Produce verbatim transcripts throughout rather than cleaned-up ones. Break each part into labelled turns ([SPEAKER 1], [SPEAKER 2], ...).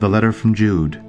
[SPEAKER 1] The letter from Jude.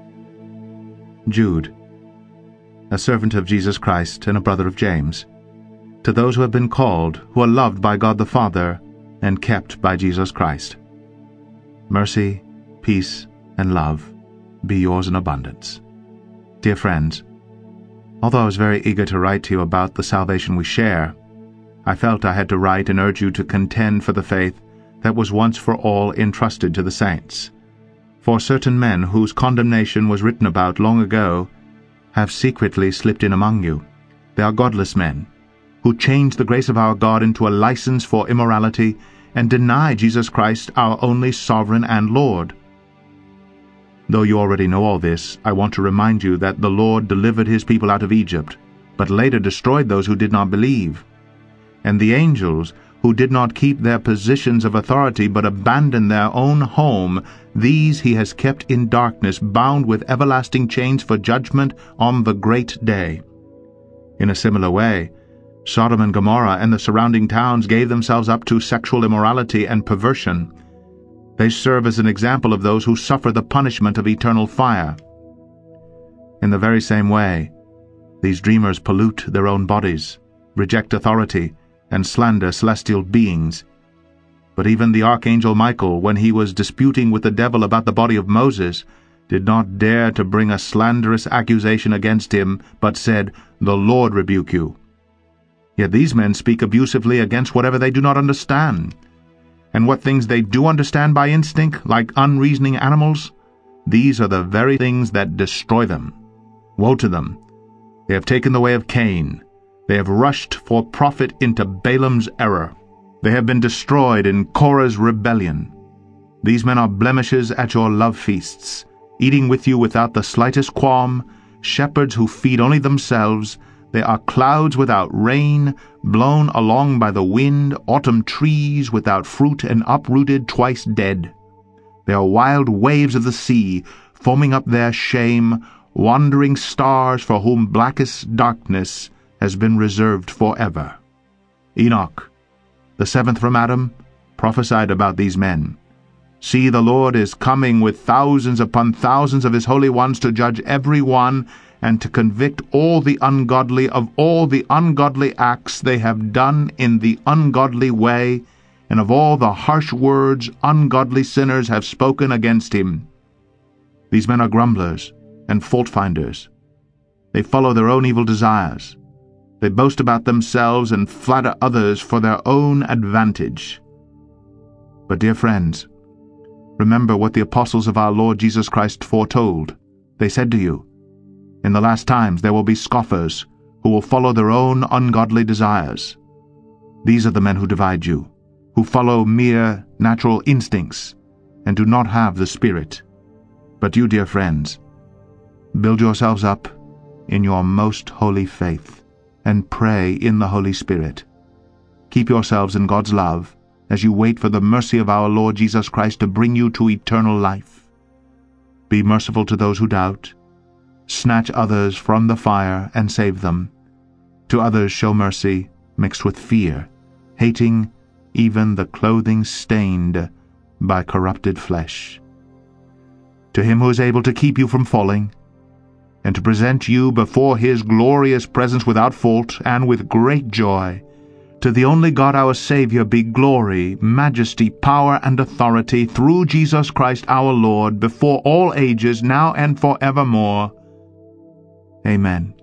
[SPEAKER 1] Jude, a servant of Jesus Christ and a brother of James, to those who have been called, who are loved by God the Father, and kept by Jesus Christ. Mercy, peace, and love be yours in abundance. Dear friends, although I was very eager to write to you about the salvation we share, I felt I had to write and urge you to contend for the faith that was once for all entrusted to the saints. For certain men whose condemnation was written about long ago have secretly slipped in among you. They are godless men, who change the grace of our God into a license for immorality and deny Jesus Christ, our only sovereign and Lord. Though you already know all this, I want to remind you that the Lord delivered his people out of Egypt, but later destroyed those who did not believe. And the angels, who did not keep their positions of authority but abandoned their own home, these he has kept in darkness, bound with everlasting chains for judgment on the great day. In a similar way, Sodom and Gomorrah and the surrounding towns gave themselves up to sexual immorality and perversion. They serve as an example of those who suffer the punishment of eternal fire. In the very same way, these dreamers pollute their own bodies, reject authority, and slander celestial beings. But even the archangel Michael, when he was disputing with the devil about the body of Moses, did not dare to bring a slanderous accusation against him, but said, "The Lord rebuke you." Yet these men speak abusively against whatever they do not understand. And what things they do understand by instinct, like unreasoning animals, these are the very things that destroy them. Woe to them! They have taken the way of Cain. They have rushed for profit into Balaam's error. They have been destroyed in Korah's rebellion. These men are blemishes at your love feasts, eating with you without the slightest qualm, shepherds who feed only themselves. They are clouds without rain, blown along by the wind, autumn trees without fruit and uprooted, twice dead. They are wild waves of the sea, foaming up their shame, wandering stars for whom blackest darkness has been reserved forever. Enoch, the seventh from Adam, prophesied about these men. See, the Lord is coming with thousands upon thousands of his holy ones to judge every one, and to convict all the ungodly of all the ungodly acts they have done in the ungodly way, and of all the harsh words ungodly sinners have spoken against him. These men are grumblers and fault-finders. They follow their own evil desires. They boast about themselves and flatter others for their own advantage. But, dear friends, remember what the apostles of our Lord Jesus Christ foretold. They said to you, "In the last times there will be scoffers, who will follow their own ungodly desires." These are the men who divide you, who follow mere natural instincts, and do not have the Spirit. But you, dear friends, build yourselves up in your most holy faith, and pray in the Holy Spirit. Keep yourselves in God's love, as you wait for the mercy of our Lord Jesus Christ to bring you to eternal life. Be merciful to those who doubt. Snatch others from the fire and save them. To others show mercy mixed with fear, hating even the clothing stained by corrupted flesh. To him who is able to keep you from falling, and to present you before his glorious presence without fault and with great joy, to the only God our Savior be glory, majesty, power, and authority through Jesus Christ our Lord, before all ages, now and forevermore. Amen.